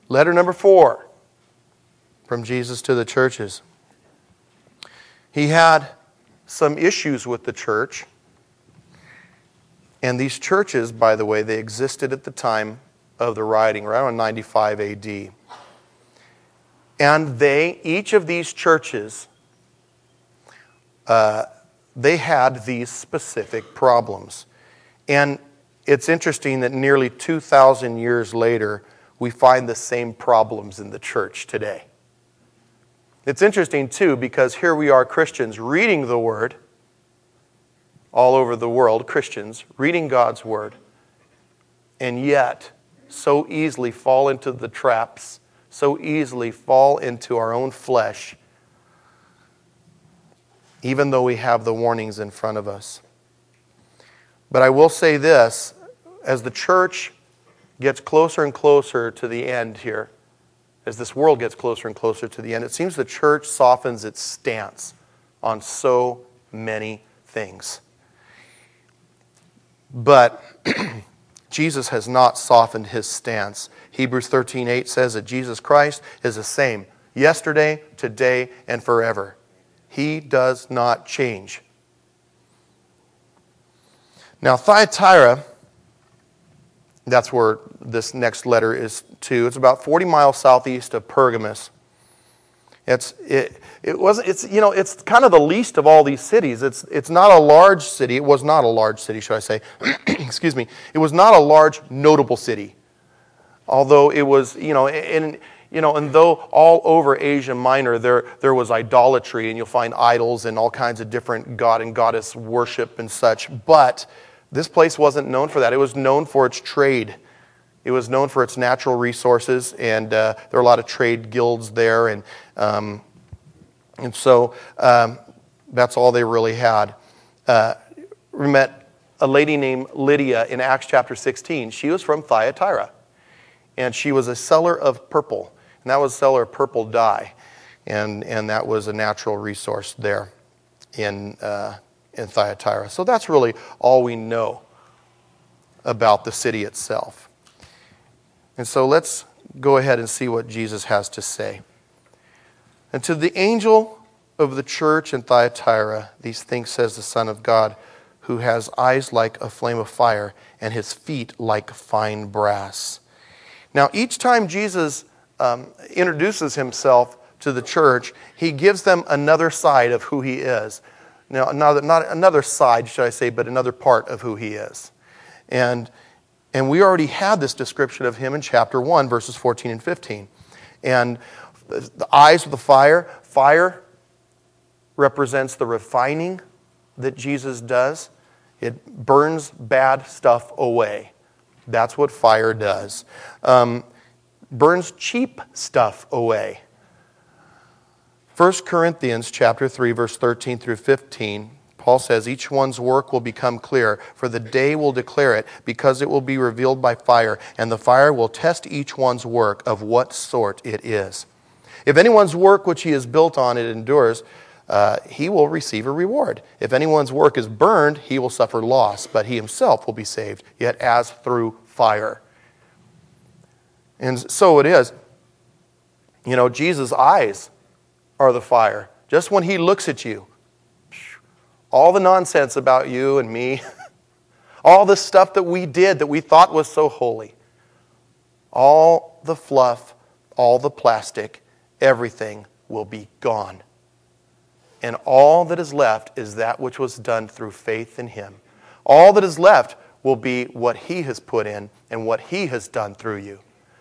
Letter number 4 from Jesus to the churches. He had some issues with the church. And these churches, by the way, they existed at the time of the writing, around 95 AD. And each of these churches, they had these specific problems. And it's interesting that nearly 2,000 years later, we find the same problems in the church today. It's interesting, too, because here we are, Christians, reading the Word, all over the world, Christians, reading God's Word, and yet so easily fall into the traps, so easily fall into our own flesh, even though we have the warnings in front of us. But I will say this, as the church gets closer and closer to the end here, as this world gets closer and closer to the end, it seems the church softens its stance on so many things. But Jesus has not softened his stance. Hebrews 13:8 says that Jesus Christ is the same yesterday, today, and forever. He does not change. Now, Thyatira, that's where this next letter is to. It's about 40 miles southeast of Pergamos. It's kind of the least of all these cities. It's not a large city. It was not a large city, should I say? Excuse me. It was not a large, notable city. Although it was, and though all over Asia Minor there was idolatry, and you'll find idols and all kinds of different god and goddess worship and such. But this place wasn't known for that. It was known for its trade. It was known for its natural resources, and there were a lot of trade guilds there, and so that's all they really had. We met a lady named Lydia in Acts chapter 16. She was from Thyatira, and she was a seller of purple, and that was a seller of purple dye, and that was a natural resource there in Thyatira. So that's really all we know about the city itself. And so let's go ahead and see what Jesus has to say. And to the angel of the church in Thyatira, these things says the Son of God, who has eyes like a flame of fire and his feet like fine brass. Now, each time Jesus introduces himself to the church, he gives them another side of who he is. Now, not another side, should I say, but another part of who he is. And we already had this description of him in chapter 1, verses 14 and 15. And the eyes of the fire represents the refining that Jesus does. It burns bad stuff away. That's what fire does. Burns cheap stuff away. 1 Corinthians chapter 3, verse 13 through 15, Paul says, each one's work will become clear, for the day will declare it, because it will be revealed by fire, and the fire will test each one's work of what sort it is. If anyone's work which he has built on it endures, he will receive a reward. If anyone's work is burned, he will suffer loss, but he himself will be saved, yet as through fire. And so it is. Jesus' eyes are the fire. Just when he looks at you, all the nonsense about you and me, all the stuff that we did that we thought was so holy, all the fluff, all the plastic, everything will be gone. And all that is left is that which was done through faith in him. All that is left will be what he has put in and what he has done through you.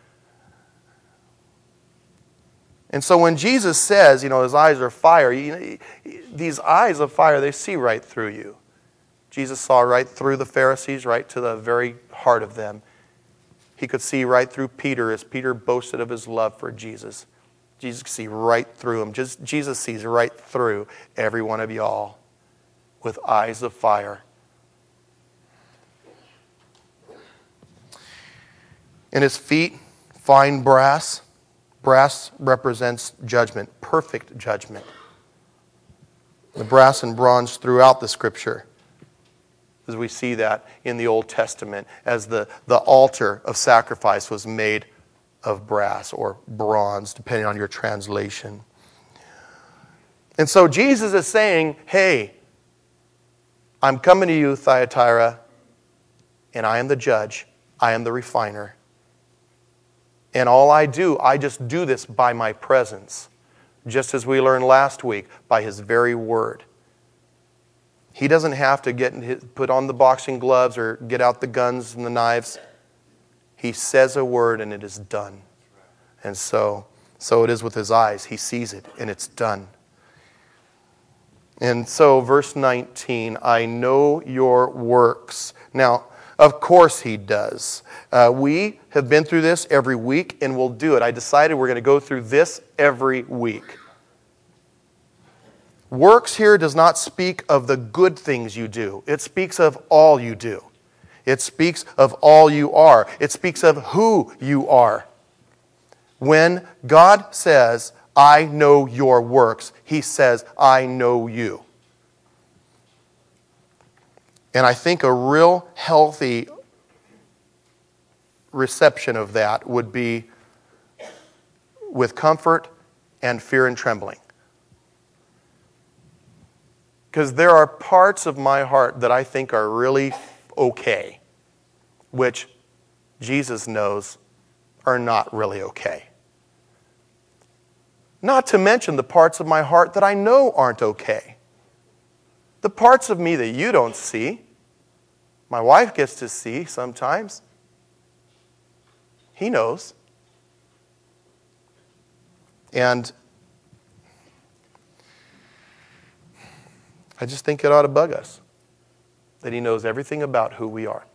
And so when Jesus says, his eyes are fire, these eyes of fire, they see right through you. Jesus saw right through the Pharisees, right to the very heart of them. He could see right through Peter as Peter boasted of his love for Jesus. Jesus could see right through him. Jesus sees right through every one of y'all with eyes of fire. And his feet, fine brass. Brass represents judgment, perfect judgment. The brass and bronze throughout the Scripture, as we see that in the Old Testament, as the altar of sacrifice was made of brass or bronze, depending on your translation. And so Jesus is saying, hey, I'm coming to you, Thyatira, and I am the judge. I am the refiner. And all I do, I just do this by my presence. Just as we learned last week, by His very word. He doesn't have to put on the boxing gloves or get out the guns and the knives. He says a word and it is done. And so it is with His eyes. He sees it and it's done. And so verse 19, I know your works. Now, of course He does. We have been through this every week and we'll do it. I decided we're going to go through this every week. Works here does not speak of the good things you do. It speaks of all you do. It speaks of all you are. It speaks of who you are. When God says, I know your works, He says, I know you. And I think a real healthy reception of that would be with comfort and fear and trembling. Because there are parts of my heart that I think are really okay, which Jesus knows are not really okay. Not to mention the parts of my heart that I know aren't okay. The parts of me that you don't see, my wife gets to see sometimes. He knows. And I just think it ought to bug us that He knows everything about who we are.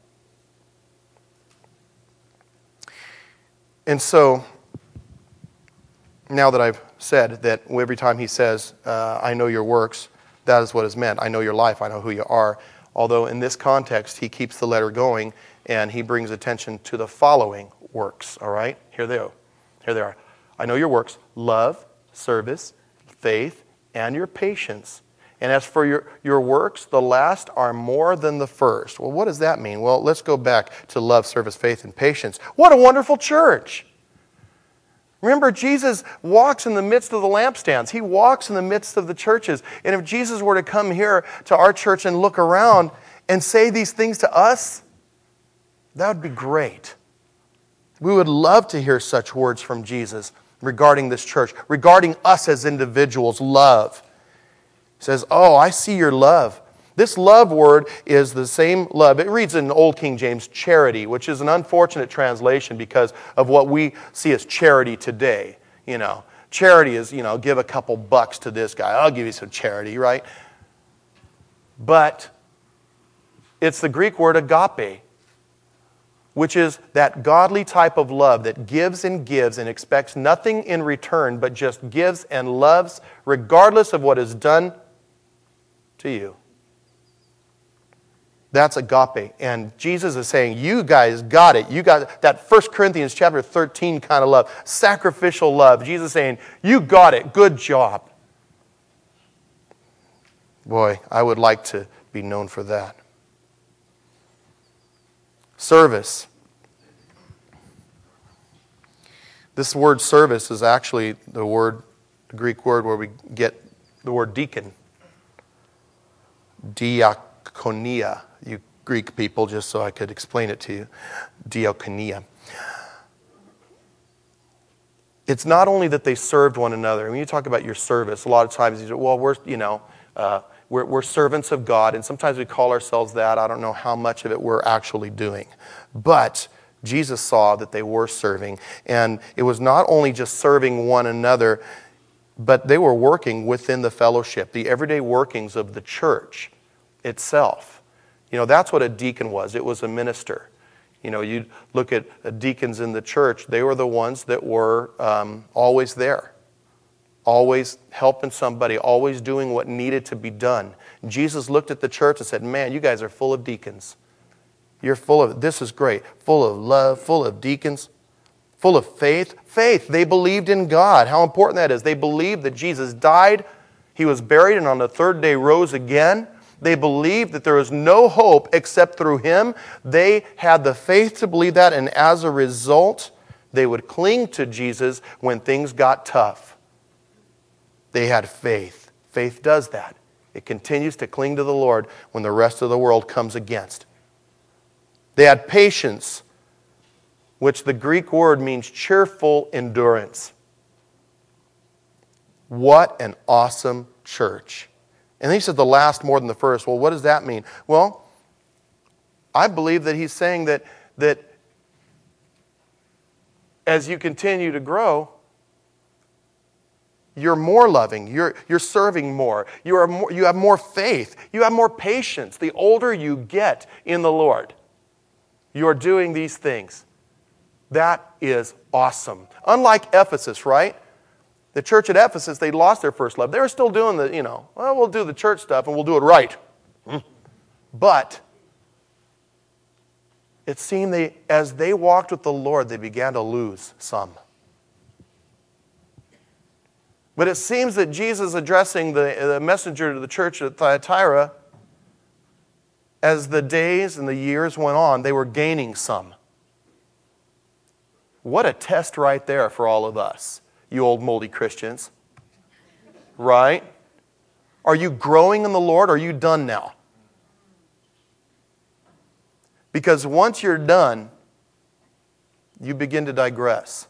And so, now that I've said that every time He says, I know your works, that is what is meant. I know your life. I know who you are. Although in this context, He keeps the letter going and He brings attention to the following works. All right? Here they are. I know your works, love, service, faith, and your patience. And as for your works, the last are more than the first. Well, what does that mean? Well, let's go back to love, service, faith, and patience. What a wonderful church! Remember, Jesus walks in the midst of the lampstands. He walks in the midst of the churches. And if Jesus were to come here to our church and look around and say these things to us, that would be great. We would love to hear such words from Jesus regarding this church, regarding us as individuals, love. He says, oh, I see your love. This love word is the same love. It reads in Old King James, charity, which is an unfortunate translation because of what we see as charity today. You know, charity is, give a couple bucks to this guy. I'll give you some charity, right? But it's the Greek word agape, which is that godly type of love that gives and expects nothing in return, but just gives and loves regardless of what is done to you. That's agape. And Jesus is saying, you guys got it. You got that 1 Corinthians chapter 13 kind of love, sacrificial love. Jesus is saying, you got it. Good job. Boy, I would like to be known for that. Service. This word service is actually the Greek word where we get the word deacon. Diakonia. You Greek people, just so I could explain it to you. Diakonia. It's not only that they served one another. When you talk about your service, a lot of times you say, well, we're servants of God, and sometimes we call ourselves that. I don't know how much of it we're actually doing. But Jesus saw that they were serving, and it was not only just serving one another, but they were working within the fellowship, the everyday workings of the church itself. That's what a deacon was. It was a minister. You look at deacons in the church, they were the ones that were always there, always helping somebody, always doing what needed to be done. Jesus looked at the church and said, man, you guys are full of deacons. You're full of, this is great, full of love, full of deacons, full of faith. Faith, they believed in God. How important that is. They believed that Jesus died, He was buried, and on the third day rose again. They believed that there was no hope except through Him. They had the faith to believe that, and as a result, They would cling to Jesus when things got tough. They had faith. Faith does that. It continues to cling to the Lord when the rest of the world comes against. They had patience, which the Greek word means cheerful endurance. What an awesome church. And he said the last more than the first. Well, what does that mean? Well, I believe that he's saying that as you continue to grow, you're more loving, you're serving more, you have more faith, you have more patience. The older you get in the Lord, you're doing these things. That is awesome. Unlike Ephesus, right? The church at Ephesus, they lost their first love. They were still doing we'll do the church stuff and we'll do it right. But it seemed as they walked with the Lord, they began to lose some. But it seems that Jesus addressing the messenger to the church at Thyatira, as the days and the years went on, they were gaining some. What a test right there for all of us, you old moldy Christians. Right? Are you growing in the Lord or are you done now? Because once you're done, you begin to digress.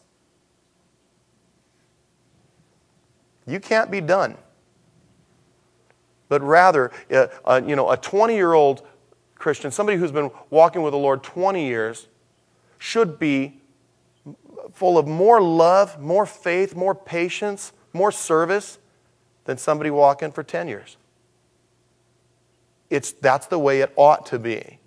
You can't be done. But rather, a 20-year-old Christian, somebody who's been walking with the Lord 20 years, should be full of more love, more faith, more patience, more service than somebody walking for 10 years. That's the way it ought to be.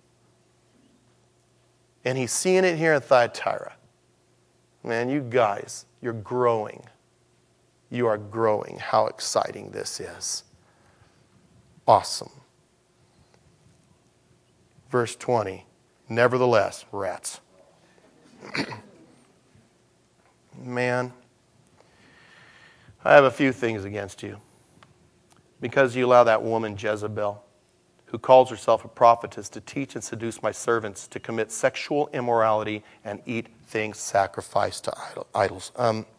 And he's seeing it here in Thyatira. Man, you guys, you're growing. You are growing. How exciting this is. Awesome. Verse 20. Nevertheless, rats. Man, I have a few things against you. Because you allow that woman Jezebel, who calls herself a prophetess, to teach and seduce my servants to commit sexual immorality and eat things sacrificed to idols.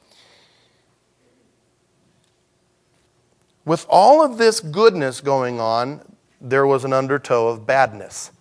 With all of this goodness going on, there was an undertow of badness.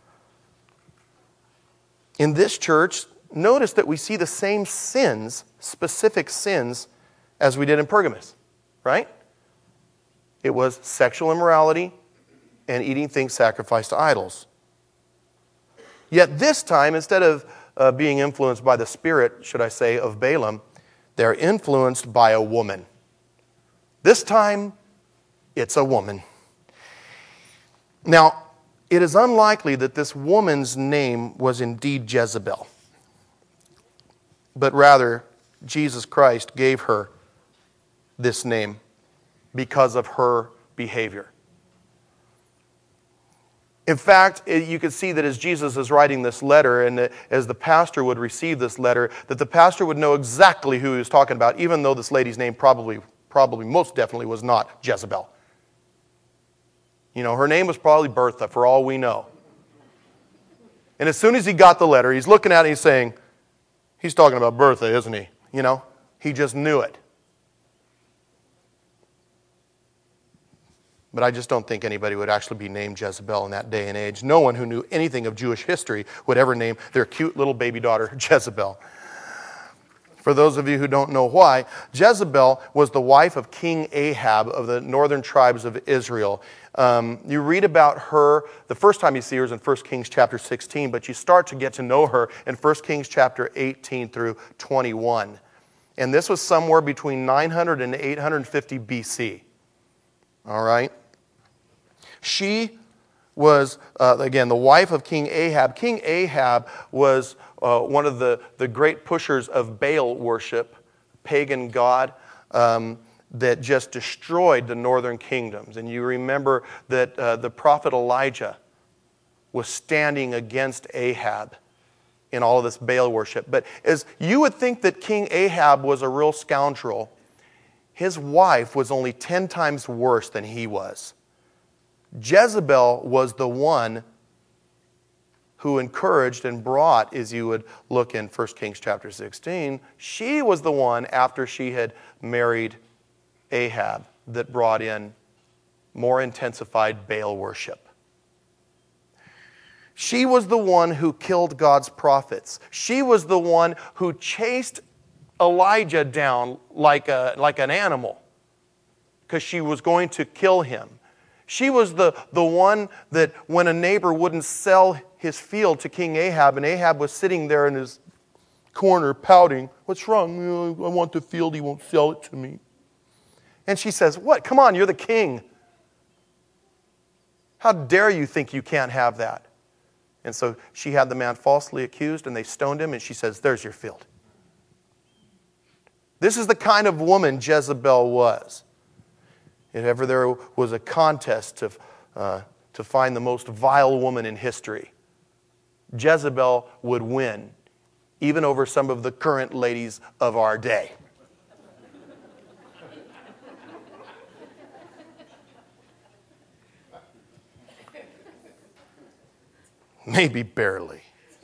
In this church, notice that we see the same sins, specific sins, as we did in Pergamos, right? It was sexual immorality and eating things sacrificed to idols. Yet this time, instead of being influenced by the spirit, should I say, of Balaam, they're influenced by a woman. This time, it's a woman. Now, it is unlikely that this woman's name was indeed Jezebel, but rather Jesus Christ gave her this name because of her behavior. In fact, you can see that as Jesus is writing this letter and as the pastor would receive this letter, that the pastor would know exactly who he was talking about, even though this lady's name probably most definitely was not Jezebel. Her name was probably Bertha, for all we know. And as soon as he got the letter, he's looking at it and he's saying, he's talking about Bertha, isn't he? He just knew it. But I just don't think anybody would actually be named Jezebel in that day and age. No one who knew anything of Jewish history would ever name their cute little baby daughter Jezebel. For those of you who don't know why, Jezebel was the wife of King Ahab of the northern tribes of Israel. You read about her, the first time you see her is in 1 Kings chapter 16, but you start to get to know her in 1 Kings chapter 18 through 21. And this was somewhere between 900 and 850 BC. All right? She was, again, the wife of King Ahab. King Ahab was one of the great pushers of Baal worship, pagan god, that just destroyed the northern kingdoms. And you remember that the prophet Elijah was standing against Ahab in all of this Baal worship. But as you would think that King Ahab was a real scoundrel, his wife was only 10 times worse than he was. Jezebel was the one who encouraged and brought, as you would look in 1 Kings chapter 16, she was the one, after she had married Ahab, that brought in more intensified Baal worship. She was the one who killed God's prophets. She was the one who chased Elijah down like an animal because she was going to kill him. She was the one that when a neighbor wouldn't sell his field to King Ahab, and Ahab was sitting there in his corner pouting, "What's wrong? I want the field, he won't sell it to me." And she says, "What? Come on, you're the king. How dare you think you can't have that?" And so she had the man falsely accused, and they stoned him, and she says, "There's your field." This is the kind of woman Jezebel was. If ever there was a contest to find the most vile woman in history, Jezebel would win, even over some of the current ladies of our day. Maybe barely.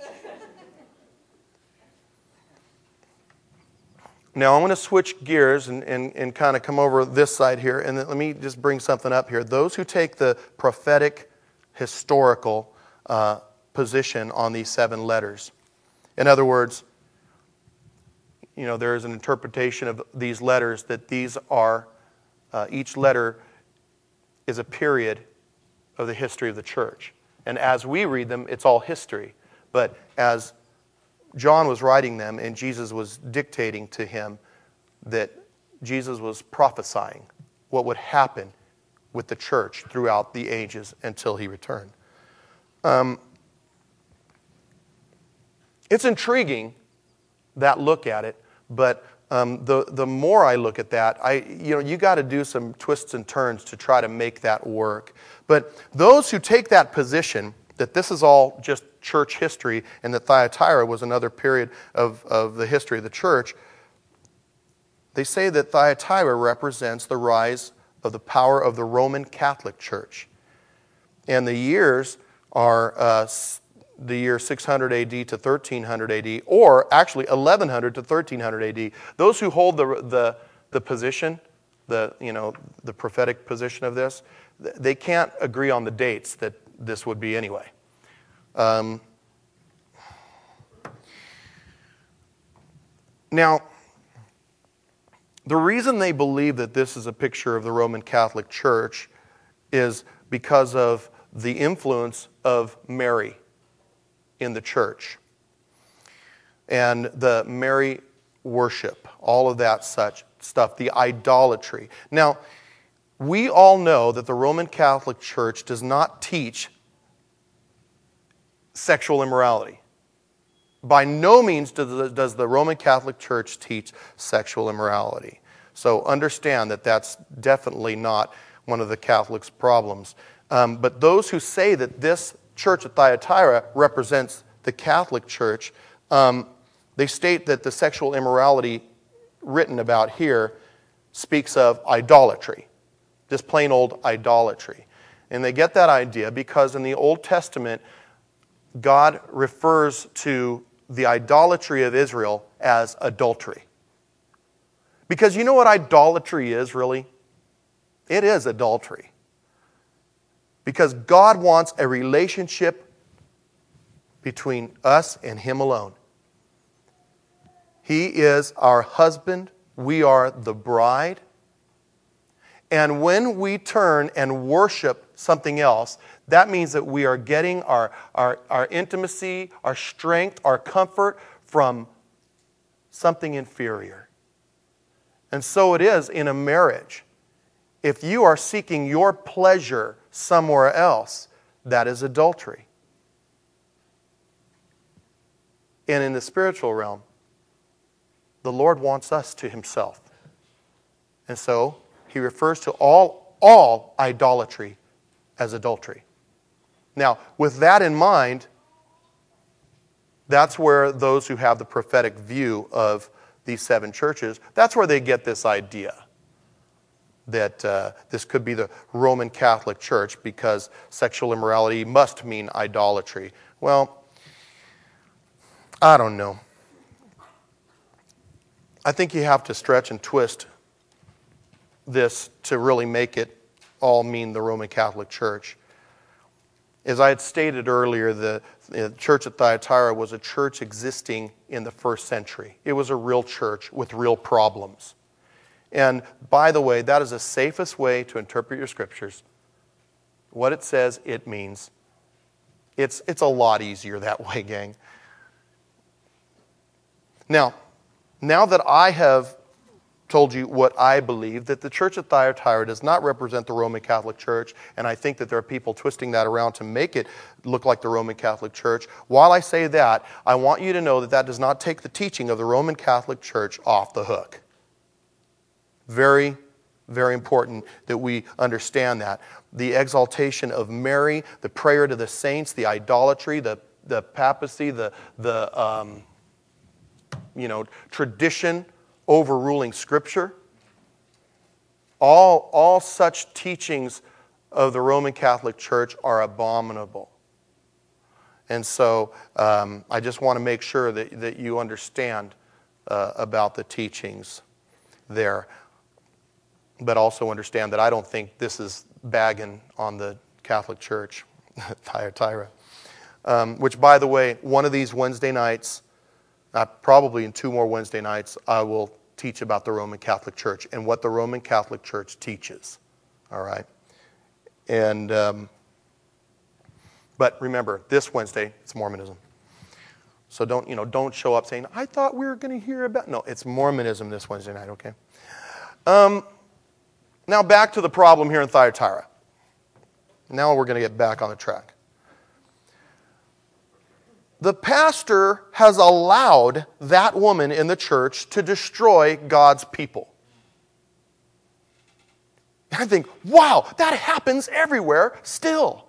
Now I'm going to switch gears and kind of come over this side here, and let me just bring something up here. Those who take the prophetic, historical position on these 7 letters. In other words, there is an interpretation of these letters that these are, each letter is a period of the history of the church. And as we read them, it's all history. But as John was writing them and Jesus was dictating to him, that Jesus was prophesying what would happen with the church throughout the ages until he returned. It's intriguing, that look at it, but the more I look at that, you got to do some twists and turns to try to make that work. But those who take that position, that this is all just church history and that Thyatira was another period of the history of the church, they say that Thyatira represents the rise of the power of the Roman Catholic Church. And the years are the year 600 AD to 1300 AD, or actually 1100 to 1300 AD. Those who hold the position, the prophetic position of this, they can't agree on the dates that this would be anyway. Now, the reason they believe that this is a picture of the Roman Catholic Church is because of the influence of Mary in the church and the Mary worship, all of that such stuff, the idolatry. Now, we all know that the Roman Catholic Church does not teach sexual immorality. By no means does the Roman Catholic Church teach sexual immorality. So understand that that's definitely not one of the Catholics' problems. But those who say that this church at Thyatira represents the Catholic Church, they state that the sexual immorality written about here speaks of idolatry, just plain old idolatry. And they get that idea because in the Old Testament, God refers to the idolatry of Israel as adultery. Because you know what idolatry is, really? It is adultery. Because God wants a relationship between us and Him alone. He is our husband. We are the bride. And when we turn and worship something else, that means that we are getting our intimacy, our strength, our comfort from something inferior. And so it is in a marriage. If you are seeking your pleasure somewhere else, that is adultery. And in the spiritual realm, the Lord wants us to Himself. And so He refers to all idolatry as adultery. Now, with that in mind, that's where those who have the prophetic view of these 7 churches, that's where they get this idea that this could be the Roman Catholic Church because sexual immorality must mean idolatry. Well, I don't know. I think you have to stretch and twist this to really make it all mean the Roman Catholic Church. As I had stated earlier, the church at Thyatira was a church existing in the first century. It was a real church with real problems. And by the way, that is the safest way to interpret your scriptures. What it says, it means. It's a lot easier that way, gang. Now that I have told you what I believe, that the church at Thyatira does not represent the Roman Catholic Church, and I think that there are people twisting that around to make it look like the Roman Catholic Church. While I say that, I want you to know that that does not take the teaching of the Roman Catholic Church off the hook. Very, very important that we understand that. The exaltation of Mary, the prayer to the saints, the idolatry, the papacy, the tradition overruling Scripture. All such teachings of the Roman Catholic Church are abominable. And so I just want to make sure that you understand about the teachings there. But also understand that I don't think this is bagging on the Catholic Church, Thyatira. Which, by the way, one of these Wednesday nights, probably in 2 more Wednesday nights, I will teach about the Roman Catholic Church and what the Roman Catholic Church teaches. All right? And but remember, this Wednesday, it's Mormonism. So don't show up saying, I thought we were going to hear about... No, it's Mormonism this Wednesday night, okay? Now back to the problem here in Thyatira. Now we're going to get back on the track. The pastor has allowed that woman in the church to destroy God's people. And I think, wow, that happens everywhere still.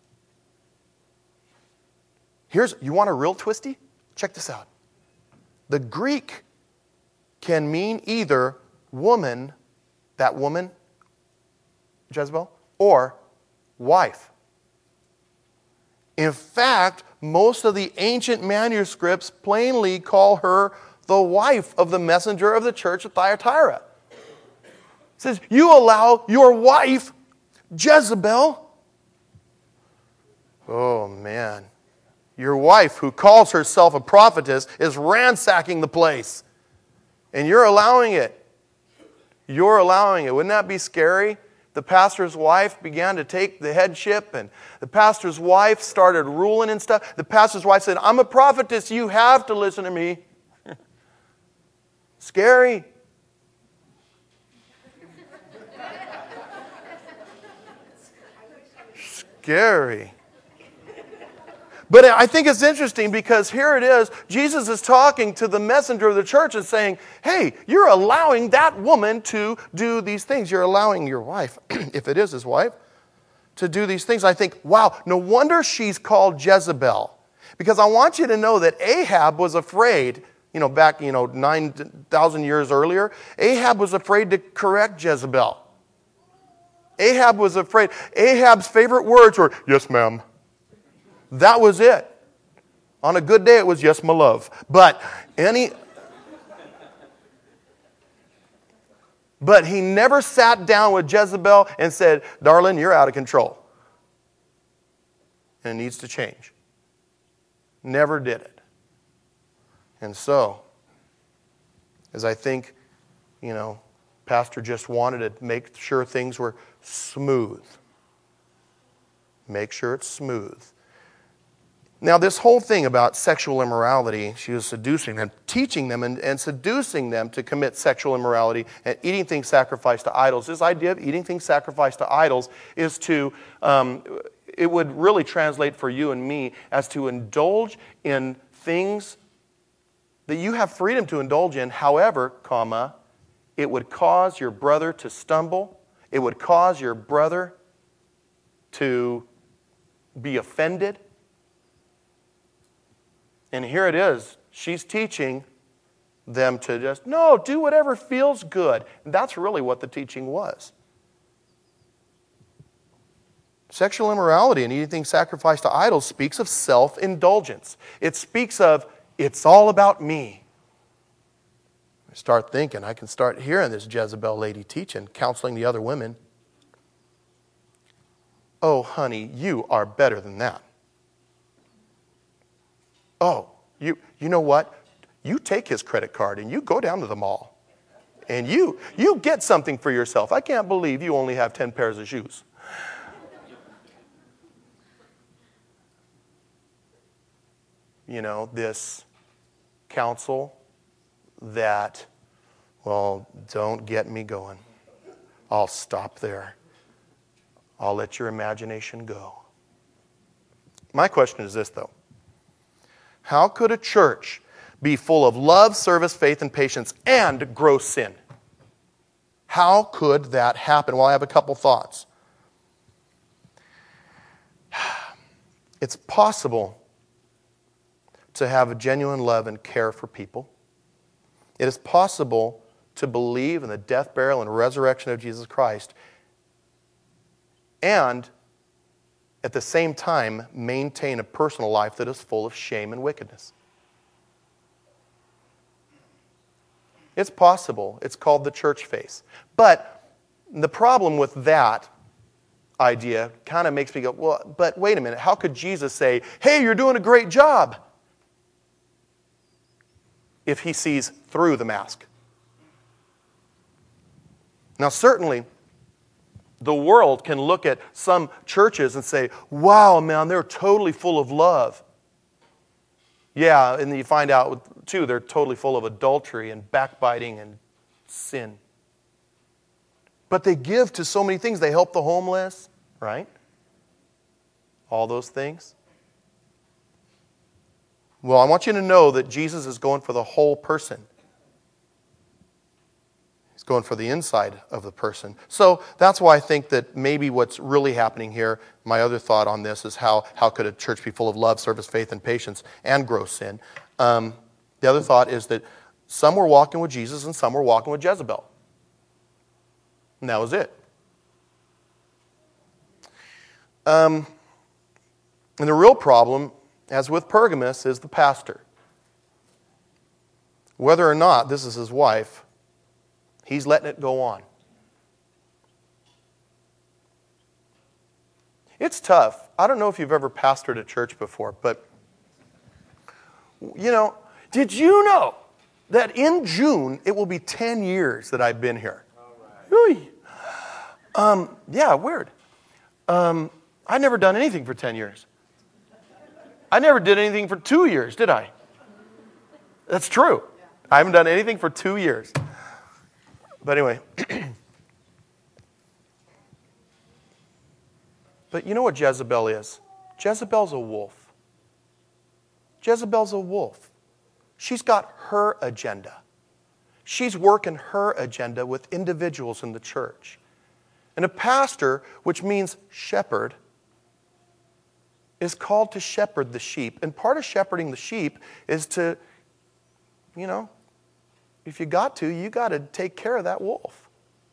You want a real twisty? Check this out. The Greek can mean either woman, that woman, Jezebel, or wife. In fact, most of the ancient manuscripts plainly call her the wife of the messenger of the church of Thyatira. It says, you allow your wife, Jezebel. Oh, man. Your wife, who calls herself a prophetess, is ransacking the place. And you're allowing it. You're allowing it. Wouldn't that be scary? The pastor's wife began to take the headship, and the pastor's wife started ruling and stuff. The pastor's wife said, I'm a prophetess, you have to listen to me. Scary. Scary. But I think it's interesting because here it is. Jesus is talking to the messenger of the church and saying, hey, you're allowing that woman to do these things. You're allowing your wife, if it is his wife, to do these things. I think, wow, no wonder she's called Jezebel. Because I want you to know that Ahab was afraid, back 9,000 years earlier, Ahab was afraid to correct Jezebel. Ahab was afraid. Ahab's favorite words were, yes, ma'am. That was it. On a good day, it was, yes, my love. But he never sat down with Jezebel and said, darling, you're out of control. And it needs to change. Never did it. And so, as I think, Pastor just wanted to make sure things were smooth. Make sure it's smooth. Now, this whole thing about sexual immorality, she was seducing them, teaching them and seducing them to commit sexual immorality and eating things sacrificed to idols. This idea of eating things sacrificed to idols is it would really translate for you and me as to indulge in things that you have freedom to indulge in. However, it would cause your brother to stumble. It would cause your brother to be offended. And here it is. She's teaching them to just, no, do whatever feels good. And that's really what the teaching was. Sexual immorality and eating things sacrificed to idols speaks of self-indulgence. It speaks of It's all about me. I start thinking, I can start hearing this Jezebel lady teaching, counseling the other women. Oh, honey, you are better than that. Oh, you know what? You take his credit card and you go down to the mall. And you get something for yourself. I can't believe you only have 10 pairs of shoes. You know, this counsel that, well, don't get me going. I'll stop there. I'll let your imagination go. My question is this, though. How could a church be full of love, service, faith, and patience and gross sin? How could that happen? Well, I have a couple thoughts. It's possible to have a genuine love and care for people. It is possible to believe in the death, burial, and resurrection of Jesus Christ and at the same time maintain a personal life that is full of shame and wickedness. It's possible. It's called the church face. But the problem with that idea kind of makes me go, well, but wait a minute. How could Jesus say, hey, you're doing a great job, if he sees through the mask? Now, certainly, the world can look at some churches and say, wow, man, they're totally full of love. Yeah, and you find out, too, they're totally full of adultery and backbiting and sin. But they give to so many things. They help the homeless, right? All those things. Well, I want you to know that Jesus is going for the whole person. He's going for the inside of the person. So that's why I think that maybe what's really happening here, my other thought on this is how could a church be full of love, service, faith, and patience and gross sin? The other thought is that some were walking with Jesus and some were walking with Jezebel. And that was it. And the real problem, as with Pergamos, is the pastor. Whether or not this is his wife, he's letting it go on. It's tough. I don't know if you've ever pastored a church before, but, you know, did you know that in June it will be 10 years that I've been here? Right. Yeah, weird. I've never done anything for 10 years. I never did anything for 2 years, did I? That's true. I haven't done anything for 2 years. But anyway. But you know what Jezebel is? Jezebel's a wolf. Jezebel's a wolf. She's got her agenda. She's working her agenda with individuals in the church. And a pastor, which means shepherd, is called to shepherd the sheep. And part of shepherding the sheep is to, you know, if you got to take care of that wolf.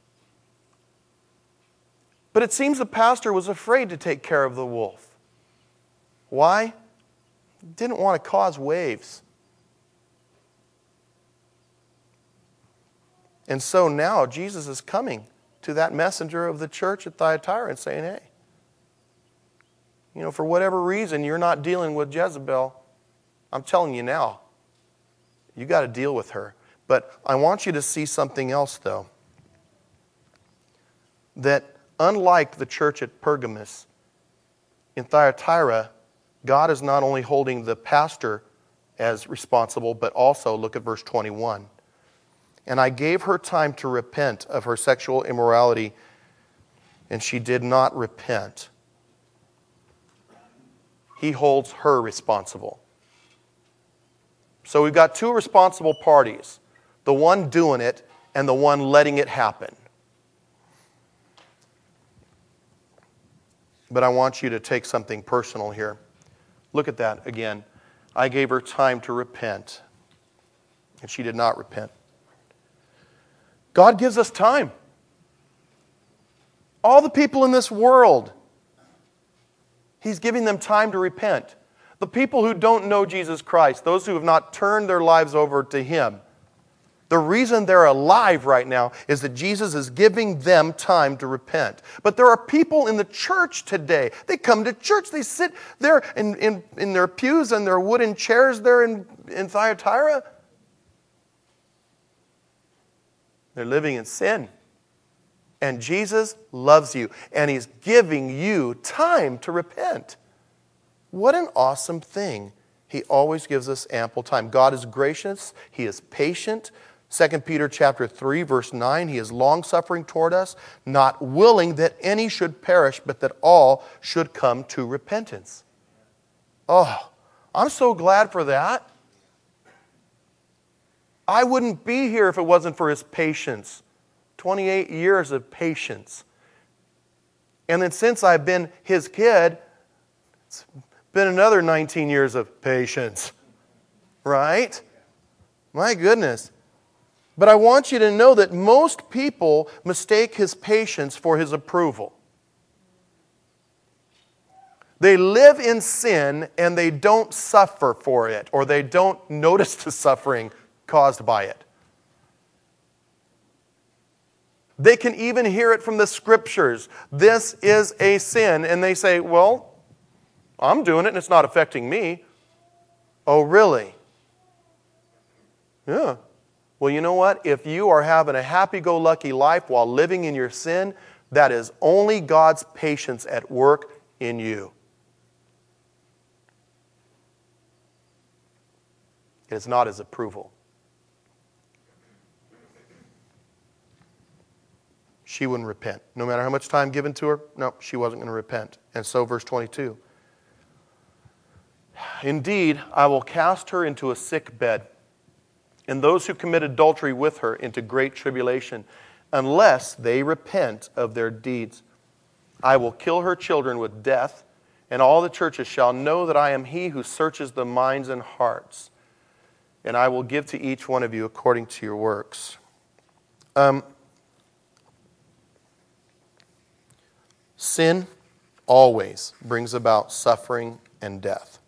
But it seems the pastor was afraid to take care of the wolf. Why? He didn't want to cause waves. And so now Jesus is coming to that messenger of the church at Thyatira and saying, hey, you know, for whatever reason you're not dealing with Jezebel, I'm telling you now, you got to deal with her. But I want you to see something else, though. That unlike the church at Pergamos, in Thyatira, God is not only holding the pastor as responsible, but also, look at verse 21. And I gave her time to repent of her sexual immorality, and she did not repent. He holds her responsible. So we've got two responsible parties. The one doing it and the one letting it happen. But I want you to take something personal here. Look at that again. I gave her time to repent, and she did not repent. God gives us time. All the people in this world, He's giving them time to repent. The people who don't know Jesus Christ, those who have not turned their lives over to Him, the reason they're alive right now is that Jesus is giving them time to repent. But there are people in the church today. They come to church. They sit there in their pews and their wooden chairs there in Thyatira. They're living in sin. And Jesus loves you. And He's giving you time to repent. What an awesome thing. He always gives us ample time. God is gracious. He is patient. 2 Peter chapter 3, verse 9, He is long-suffering toward us, not willing that any should perish, but that all should come to repentance. Oh, I'm so glad for that. I wouldn't be here if it wasn't for His patience. 28 years of patience. And then since I've been His kid, it's been another 19 years of patience. Right? My goodness. But I want you to know that most people mistake His patience for His approval. They live in sin and they don't suffer for it, or they don't notice the suffering caused by it. They can even hear it from the Scriptures. This is a sin. And they say, well, I'm doing it and it's not affecting me. Oh, really? Yeah. Well, you know what? If you are having a happy-go-lucky life while living in your sin, that is only God's patience at work in you. It is not His approval. She wouldn't repent. No matter how much time given to her, no, she wasn't going to repent. And so, verse 22. Indeed, I will cast her into a sick bed, and those who commit adultery with her into great tribulation, unless they repent of their deeds. I will kill her children with death, and all the churches shall know that I am He who searches the minds and hearts, and I will give to each one of you according to your works. Sin always brings about suffering and death.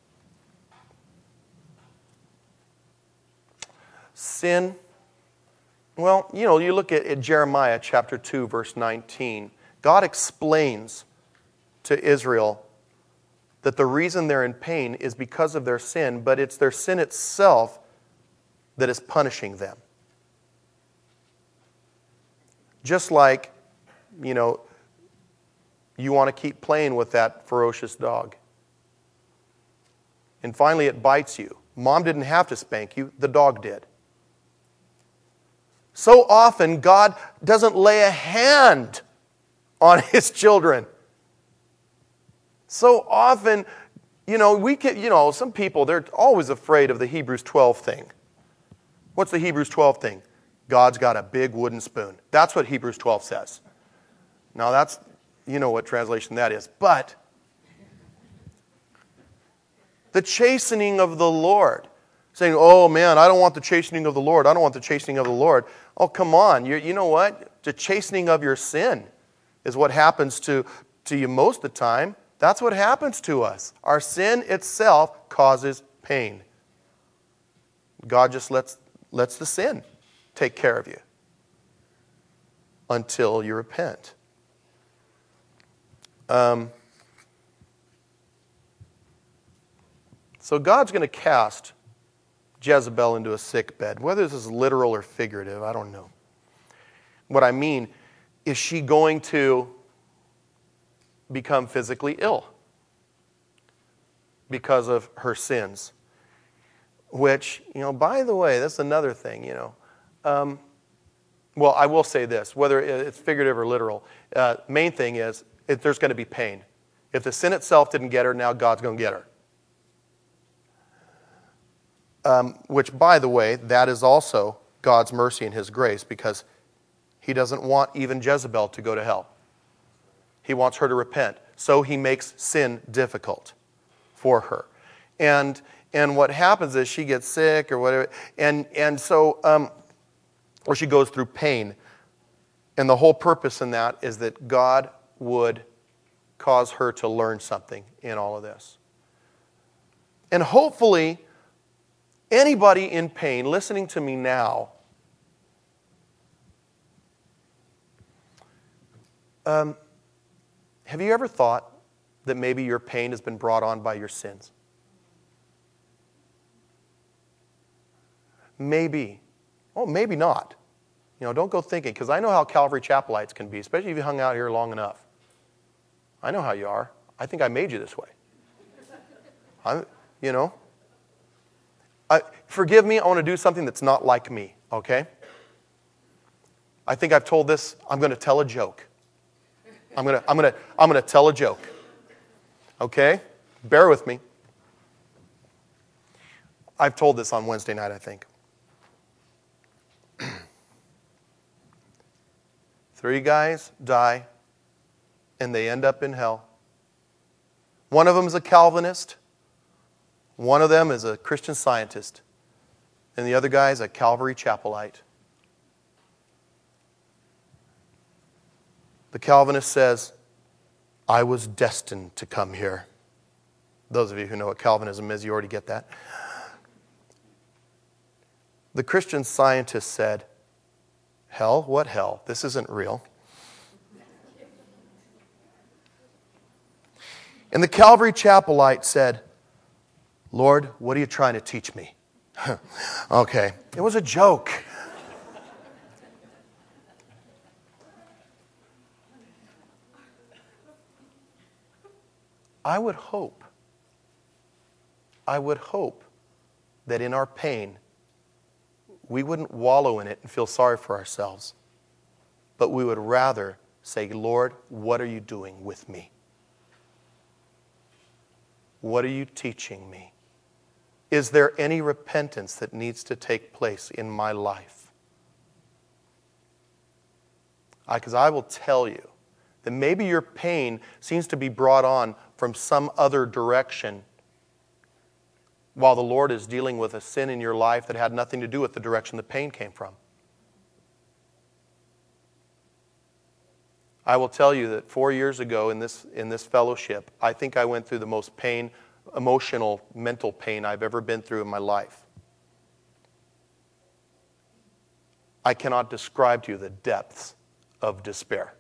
Sin, well, you look at Jeremiah chapter 2, verse 19. God explains to Israel that the reason they're in pain is because of their sin, but it's their sin itself that is punishing them. Just like, you want to keep playing with that ferocious dog. And finally it bites you. Mom didn't have to spank you, the dog did. So often, God doesn't lay a hand on His children. So often, some people, they're always afraid of the Hebrews 12 thing. What's the Hebrews 12 thing? God's got a big wooden spoon. That's what Hebrews 12 says. Now that's, what translation that is. But the chastening of the Lord. Saying, oh man, I don't want the chastening of the Lord. I don't want the chastening of the Lord. Oh, come on. You know what? The chastening of your sin is what happens to you most of the time. That's what happens to us. Our sin itself causes pain. God just lets the sin take care of you until you repent. So God's going to cast Jezebel into a sick bed. Whether this is literal or figurative, I don't know. What I mean, is she going to become physically ill because of her sins? Which, by the way, that's another thing, well, I will say this, whether it's figurative or literal, main thing is there's going to be pain. If the sin itself didn't get her, now God's going to get her. Which, by the way, that is also God's mercy and His grace, because He doesn't want even Jezebel to go to hell. He wants her to repent. So He makes sin difficult for her. And what happens is she gets sick or whatever, or she goes through pain. And the whole purpose in that is that God would cause her to learn something in all of this. And hopefully, anybody in pain listening to me now, have you ever thought that maybe your pain has been brought on by your sins? Maybe. Oh, maybe not. Don't go thinking, because I know how Calvary Chapelites can be, especially if you hung out here long enough. I know how you are. I think I made you this way. Forgive me, I want to do something that's not like me, okay? I think I've told this. I'm going to tell a joke. I'm going to tell a joke. Okay? Bear with me. I've told this on Wednesday night, I think. 3 guys die, and they end up in hell. One of them is a Calvinist. One of them is a Christian Scientist. And the other guy is a Calvary Chapelite. The Calvinist says, I was destined to come here. Those of you who know what Calvinism is, you already get that. The Christian Scientist said, hell? What hell? This isn't real. And the Calvary Chapelite said, Lord, what are you trying to teach me? Okay, it was a joke. I would hope that in our pain, we wouldn't wallow in it and feel sorry for ourselves, but we would rather say, Lord, what are you doing with me? What are you teaching me? Is there any repentance that needs to take place in my life? Because I will tell you that maybe your pain seems to be brought on from some other direction while the Lord is dealing with a sin in your life that had nothing to do with the direction the pain came from. I will tell you that 4 years ago in this fellowship, I think I went through the most emotional, mental pain I've ever been through in my life. I cannot describe to you the depths of despair.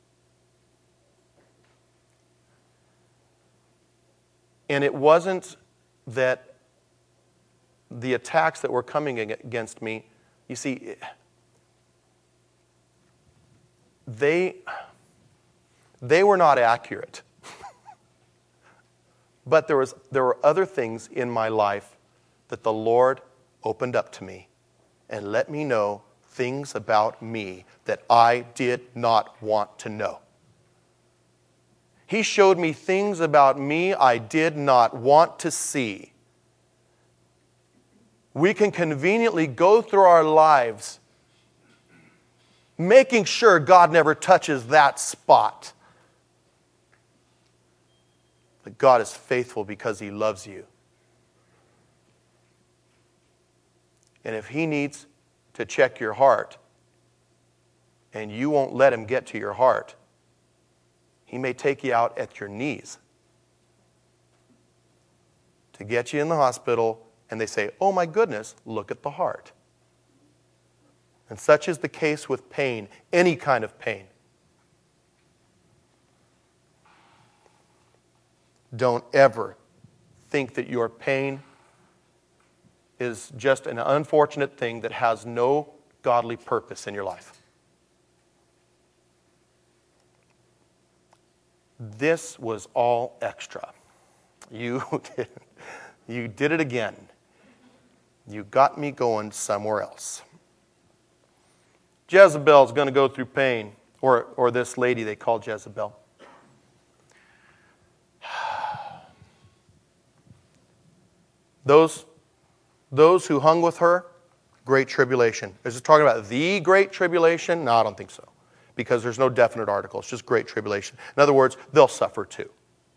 And it wasn't that the attacks that were coming against me, you see, they were not accurate. But there were other things in my life that the Lord opened up to me and let me know things about me that I did not want to know. He showed me things about me I did not want to see. We can conveniently go through our lives making sure God never touches that spot. But God is faithful because He loves you. And if He needs to check your heart and you won't let Him get to your heart, He may take you out at your knees to get you in the hospital, and they say, oh my goodness, look at the heart. And such is the case with pain, any kind of pain. Don't ever think that your pain is just an unfortunate thing that has no godly purpose in your life. This was all extra. You did it again. You got me going somewhere else. Jezebel's going to go through pain, or this lady they call Jezebel. Those who hung with her, great tribulation. Is it talking about the great tribulation? No, I don't think so. Because there's no definite article. It's just great tribulation. In other words, they'll suffer too.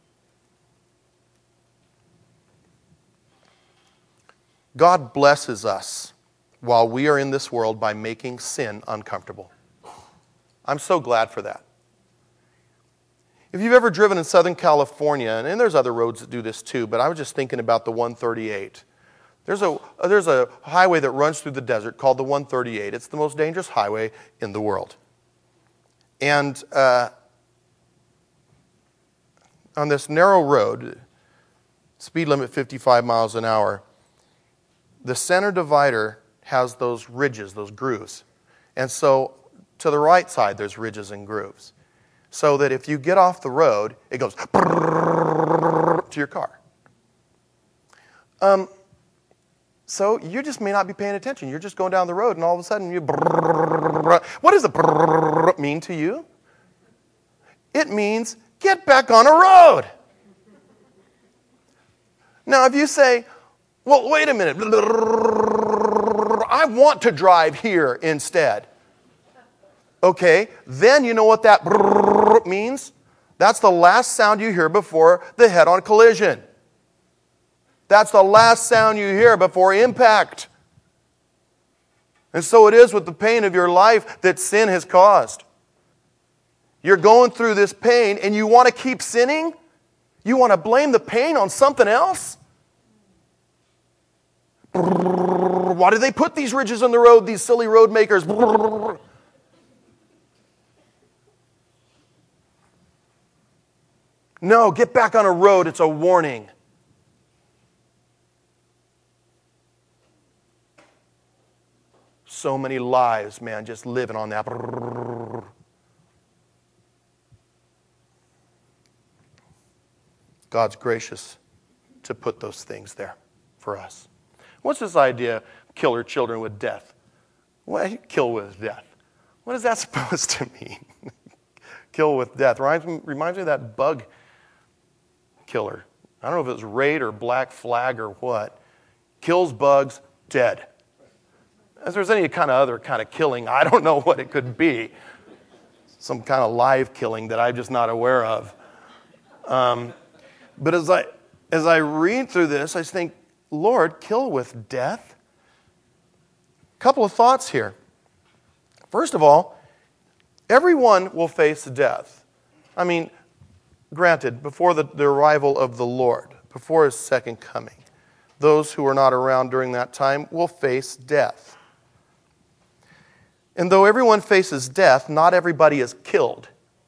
God blesses us while we are in this world by making sin uncomfortable. I'm so glad for that. If you've ever driven in Southern California, and there's other roads that do this too, but I was just thinking about the 138. There's a highway that runs through the desert called the 138. It's the most dangerous highway in the world. And on this narrow road, speed limit 55 miles an hour, the center divider has those ridges, those grooves. And so to the right side, there's ridges and grooves. So that if you get off the road, it goes to your car. So you just may not be paying attention. You're just going down the road, and all of a sudden you... What does the mean to you? It means get back on a road. Now, if you say, well, wait a minute. I want to drive here instead. Okay, then you know what that means? That's the last sound you hear before the head-on collision. That's the last sound you hear before impact. And so it is with the pain of your life that sin has caused. You're going through this pain and you want to keep sinning? You want to blame the pain on something else? Why do they put these ridges on the road, these silly road makers? No, get back on a road. It's a warning. So many lives, man, just living on that. God's gracious to put those things there for us. What's this idea, kill her children with death? What, kill with death? What is that supposed to mean? Kill with death. Reminds me of that bug killer. I don't know if it was Raid or Black Flag or what. Kills bugs, dead. If there's any kind of other kind of killing, I don't know what it could be. Some kind of live killing that I'm just not aware of. But as I read through this, I think, Lord, kill with death? A couple of thoughts here. First of all, everyone will face death. I mean, granted, before the arrival of the Lord, before His second coming, those who are not around during that time will face death. And though everyone faces death, not everybody is killed.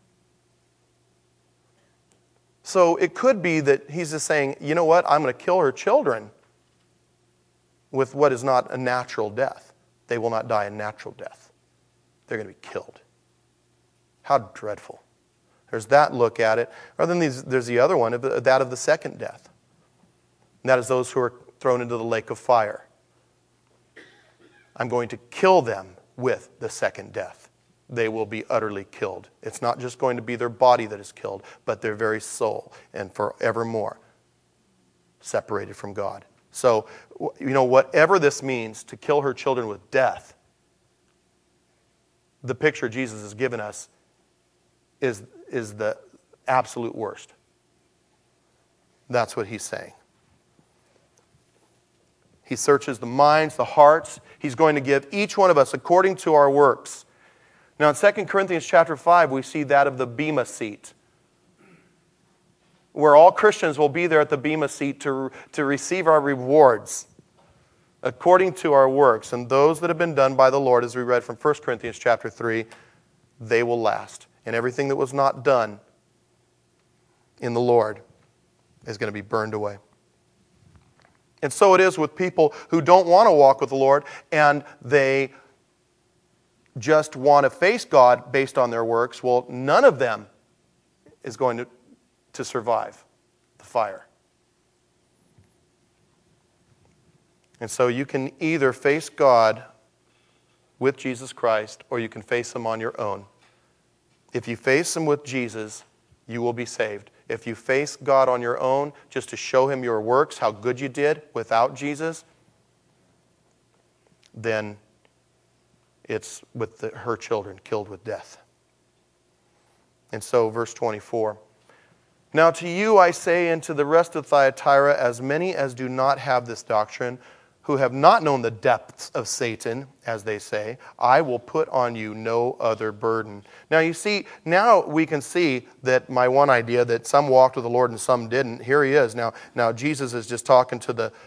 So it could be that He's just saying, you know what, I'm going to kill her children with what is not a natural death. They will not die a natural death. They're going to be killed. How dreadful. There's that look at it. Or then there's the other one, that of the second death. And that is those who are thrown into the lake of fire. I'm going to kill them with the second death. They will be utterly killed. It's not just going to be their body that is killed, but their very soul, and forevermore separated from God. So, you know, whatever this means, to kill her children with death, the picture Jesus has given us is the absolute worst. That's what He's saying. He searches the minds, the hearts. He's going to give each one of us according to our works. Now in 2 Corinthians chapter 5, we see that of the Bema seat, where all Christians will be there at the Bema seat to receive our rewards according to our works. And those that have been done by the Lord, as we read from 1 Corinthians chapter 3, they will last. And everything that was not done in the Lord is going to be burned away. And so it is with people who don't want to walk with the Lord, and they just want to face God based on their works. Well, none of them is going to survive the fire. And so you can either face God with Jesus Christ, or you can face Him on your own. If you face Him with Jesus, you will be saved. If you face God on your own, just to show Him your works, how good you did without Jesus, then it's with her children killed with death. And so, verse 24. Now to you I say, and to the rest of Thyatira, as many as do not have this doctrine, who have not known the depths of Satan, as they say, I will put on you no other burden. Now you see, now we can see that my one idea that some walked with the Lord and some didn't, here he is. Now Jesus is just talking to the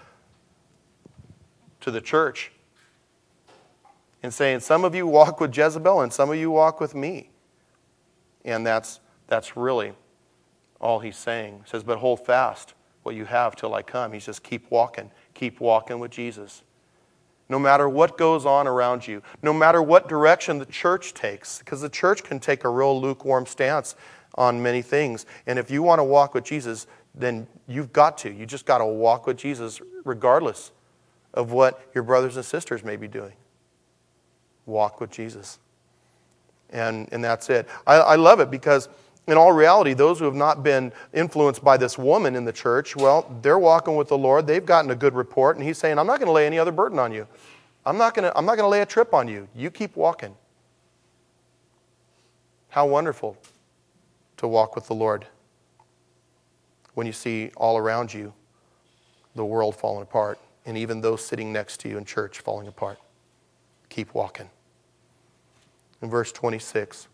church and saying, some of you walk with Jezebel and some of you walk with me. And that's really all he's saying. He says, but hold fast what you have till I come. He says, keep walking with Jesus. No matter what goes on around you, no matter what direction the church takes, because the church can take a real lukewarm stance on many things. And if you want to walk with Jesus, then you've got to. You just got to walk with Jesus regardless of what your brothers and sisters may be doing. Walk with Jesus. And that's it. I love it because in all reality, those who have not been influenced by this woman in the church, well, they're walking with the Lord. They've gotten a good report, and he's saying, I'm not going to lay any other burden on you. I'm not going to lay a trip on you. You keep walking. How wonderful to walk with the Lord when you see all around you the world falling apart, and even those sitting next to you in church falling apart. Keep walking. In verse 26,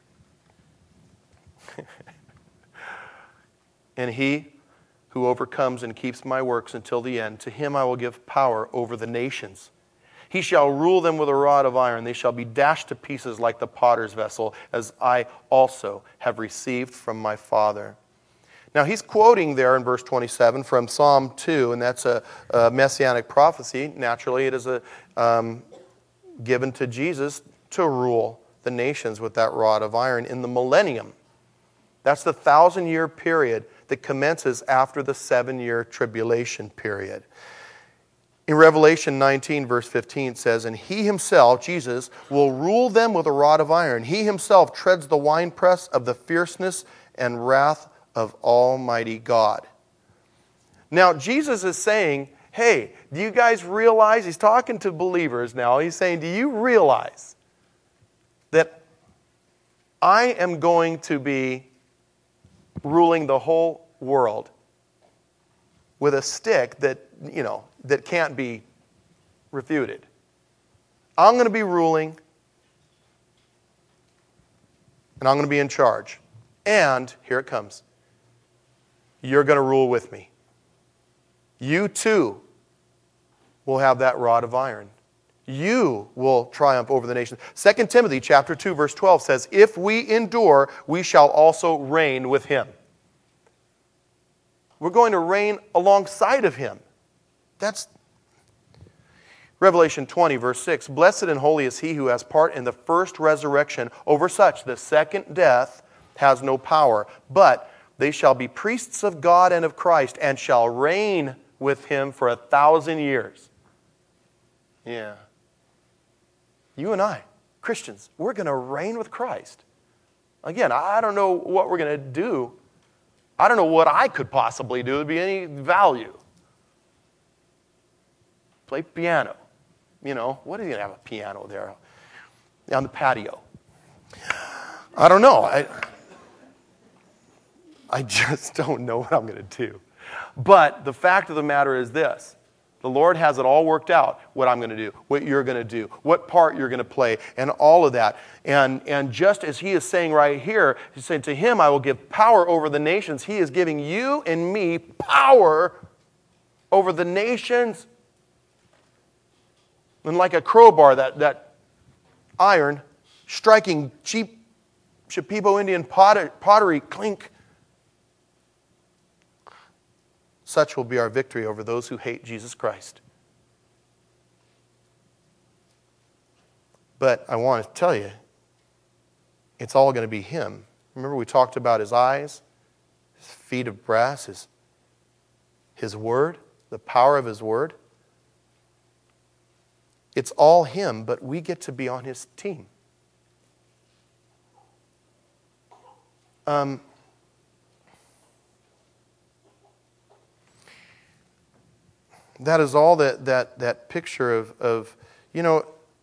and he who overcomes and keeps my works until the end, to him I will give power over the nations. He shall rule them with a rod of iron. They shall be dashed to pieces like the potter's vessel, as I also have received from my Father. Now he's quoting there in verse 27 from Psalm 2, and that's a messianic prophecy. Naturally, it is given to Jesus to rule the nations with that rod of iron in the millennium. That's the 1,000-year period that commences after the 7-year tribulation period. In Revelation 19, verse 15, it says, and he himself, Jesus, will rule them with a rod of iron. He himself treads the winepress of the fierceness and wrath of Almighty God. Now, Jesus is saying, hey, do you guys realize? He's talking to believers now. He's saying, do you realize that I am going to be ruling the whole world with a stick that, that can't be refuted? I'm going to be ruling, and I'm going to be in charge. And here it comes. You're going to rule with me. You too will have that rod of iron. You will triumph over the nations. 2 Timothy chapter 2, verse 12 says, if we endure, we shall also reign with him. We're going to reign alongside of him. That's Revelation 20, verse 6. Blessed and holy is he who has part in the first resurrection. Over such, the second death has no power. But they shall be priests of God and of Christ, and shall reign with him for 1,000 years. Yeah. You and I, Christians, we're going to reign with Christ. Again, I don't know what we're going to do. I don't know what I could possibly do to be any value. Play piano. What are you going to have a piano there on the patio? I don't know. I just don't know what I'm going to do. But the fact of the matter is this. The Lord has it all worked out, what I'm going to do, what you're going to do, what part you're going to play, and all of that. And just as he is saying right here, he's saying, to him I will give power over the nations. He is giving you and me power over the nations. And like a crowbar, that iron striking cheap Shipibo Indian pottery, clink. Such will be our victory over those who hate Jesus Christ. But I want to tell you, it's all going to be him. Remember we talked about his eyes, his feet of brass, his word, the power of his word. It's all him, but we get to be on his team. That is all that picture of you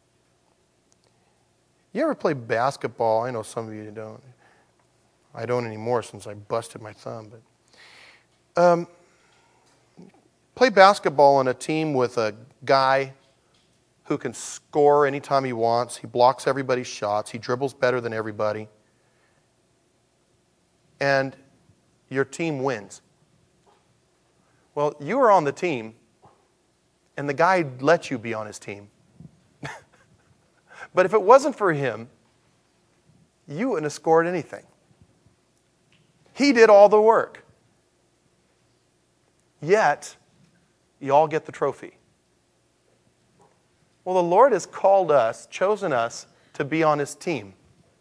ever play basketball? I know some of you don't. I don't anymore since I busted my thumb. But Play basketball on a team with a guy who can score anytime he wants. He blocks everybody's shots. He dribbles better than everybody. And your team wins. Well, you were on the team, and the guy let you be on his team. But if it wasn't for him, you wouldn't have scored anything. He did all the work. Yet, you all get the trophy. Well, the Lord has called us, chosen us to be on His team.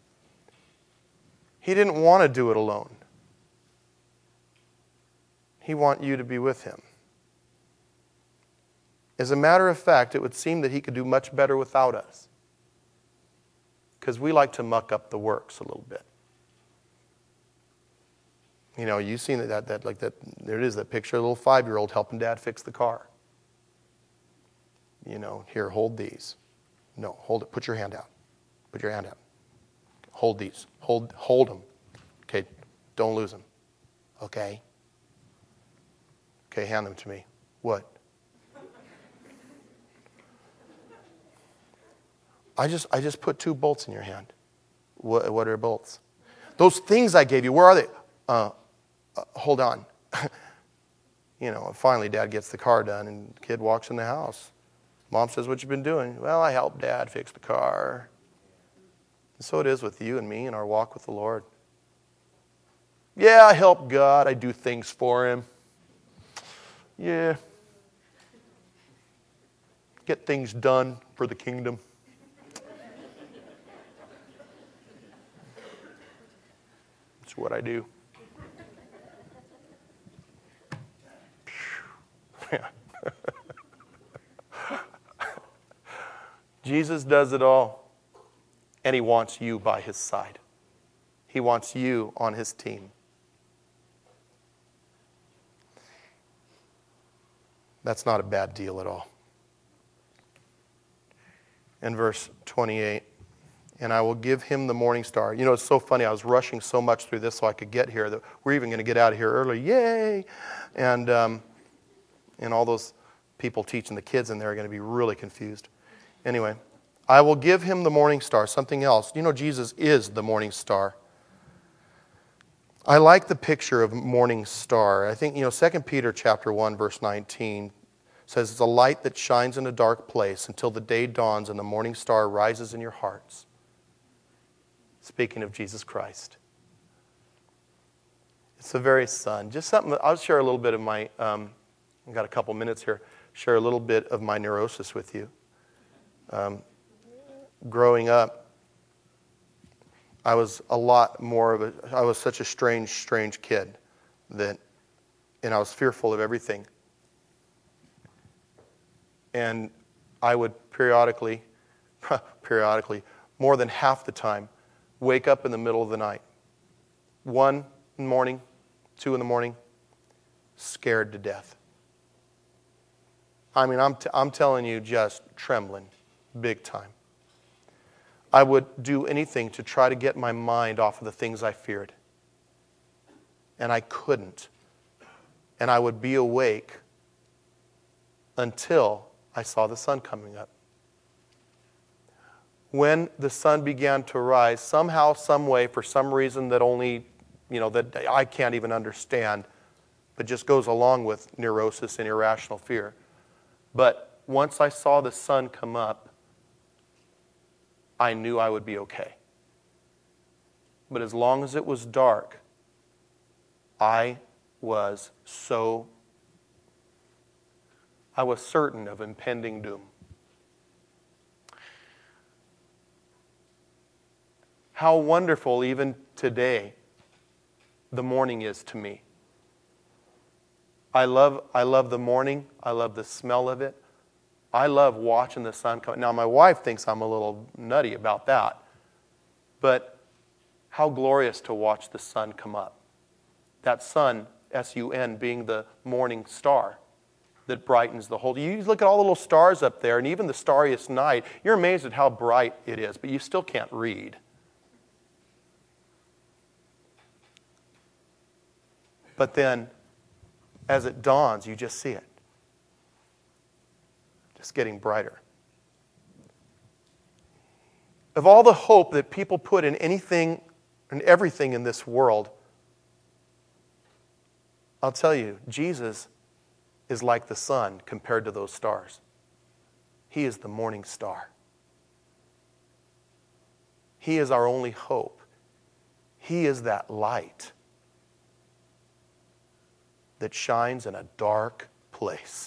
He didn't want to do it alone. He wants you to be with Him. As a matter of fact, it would seem that He could do much better without us. Because we like to muck up the works a little bit. You know, you've seen that there it is, that picture of a little 5-year-old helping Dad fix the car. You know, here, hold these. No, hold it. Put your hand out. Put your hand out. Hold these. Hold them. Okay, don't lose them. Okay? Okay, hand them to me. What? I just put 2 bolts in your hand. What are bolts? Those things I gave you, where are they? Hold on. You know, finally Dad gets the car done and the kid walks in the house. Mom says, what you been doing? Well, I helped Dad fix the car. And so it is with you and me in our walk with the Lord. Yeah, I help God. I do things for Him. Yeah. Get things done for the kingdom. That's what I do. Yeah. Jesus does it all. And He wants you by His side. He wants you on His team. That's not a bad deal at all. In verse 28, and I will give him the morning star. You know, it's so funny. I was rushing so much through this so I could get here that we're even going to get out of here early. Yay! And all those people teaching the kids in there are going to be really confused. Anyway, I will give him the morning star. Something else. You know, Jesus is the morning star. I like the picture of morning star. I think, 2 Peter chapter 1, verse 19 says, it's a light that shines in a dark place until the day dawns and the morning star rises in your hearts. Speaking of Jesus Christ. It's the very sun. Just something, I'll share a little bit of my, I've got a couple minutes here, share a little bit of my neurosis with you. Growing up, I was a lot more I was such a strange kid and I was fearful of everything. And I would periodically, more than half the time, wake up in the middle of the night. 1 in the morning, 2 in the morning, scared to death. I mean, I'm telling you, just trembling, big time. I would do anything to try to get my mind off of the things I feared. And I couldn't. And I would be awake until I saw the sun coming up. When the sun began to rise, somehow, some way, for some reason that only, that I can't even understand, but just goes along with neurosis and irrational fear. But once I saw the sun come up, I knew I would be okay. But as long as it was dark, I was certain of impending doom. How wonderful, even today, the morning is to me. I love the morning. I love the smell of it. I love watching the sun come. Now, my wife thinks I'm a little nutty about that. But how glorious to watch the sun come up. That sun, S-U-N, being the morning star that brightens the whole. You look at all the little stars up there, and even the starriest night, you're amazed at how bright it is, but you still can't read. But then, as it dawns, you just see it. It's getting brighter. Of all the hope that people put in anything and everything in this world, I'll tell you, Jesus is like the sun compared to those stars. He is the morning star. He is our only hope. He is that light that shines in a dark place.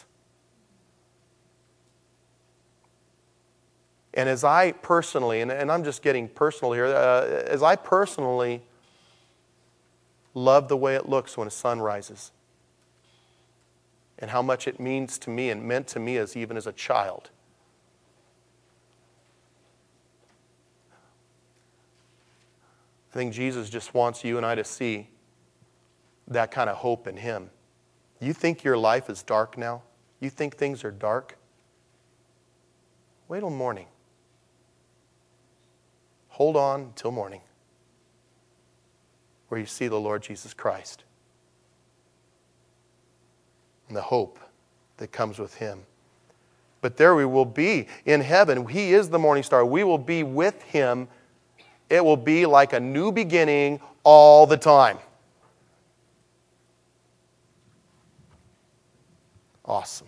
And as I personally, and I'm just getting personal here, as I personally love the way it looks when a sun rises and how much it means to me and meant to me even as a child. I think Jesus just wants you and I to see that kind of hope in Him. You think your life is dark now? You think things are dark? Wait till morning. Hold on until morning, where you see the Lord Jesus Christ and the hope that comes with Him. But there we will be in heaven. He is the morning star. We will be with Him. It will be like a new beginning all the time. Awesome.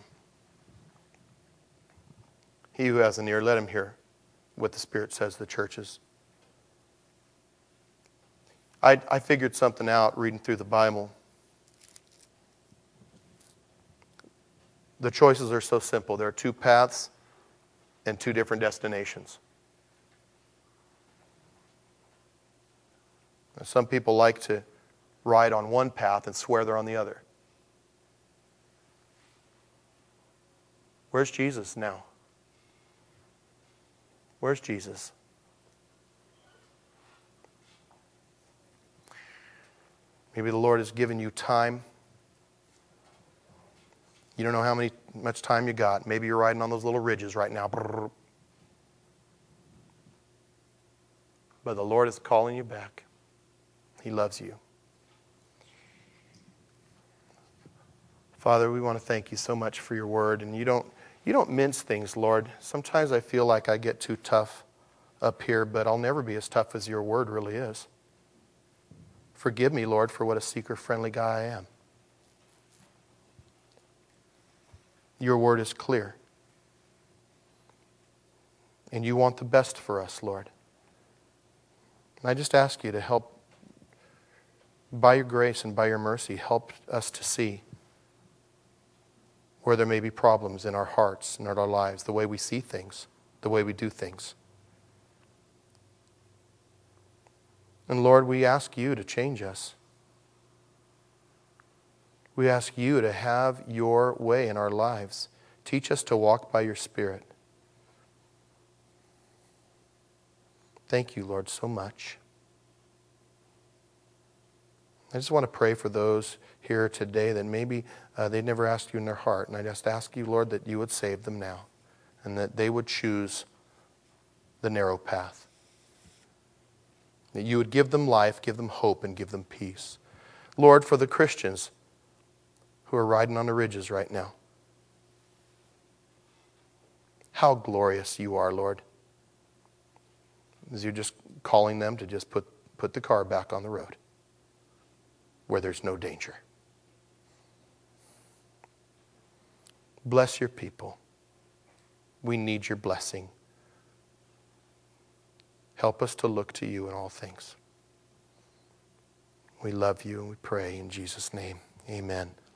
He who has an ear, let him hear what the Spirit says to the churches. I figured something out reading through the Bible. The choices are so simple. There are two paths and two different destinations. Now, some people like to ride on one path and swear they're on the other. Where's Jesus now? Where's Jesus? Maybe the Lord has given you time. You don't know how much time you got. Maybe you're riding on those little ridges right now. But the Lord is calling you back. He loves you. Father, we want to thank you so much for your word. And you don't mince things, Lord. Sometimes I feel like I get too tough up here, but I'll never be as tough as your word really is. Forgive me, Lord, for what a seeker-friendly guy I am. Your word is clear. And you want the best for us, Lord. And I just ask you to help, by your grace and by your mercy, help us to see where there may be problems in our hearts and in our lives, the way we see things, the way we do things. And Lord, we ask you to change us. We ask you to have your way in our lives. Teach us to walk by your Spirit. Thank you, Lord, so much. I just want to pray for those here today that maybe they never asked you in their heart. And I just ask you, Lord, that you would save them now and that they would choose the narrow path. That you would give them life, give them hope, and give them peace. Lord, for the Christians who are riding on the ridges right now, how glorious you are, Lord. As you're just calling them to just put the car back on the road where there's no danger. Bless your people. We need your blessing. Help us to look to you in all things. We love you and we pray in Jesus' name. Amen.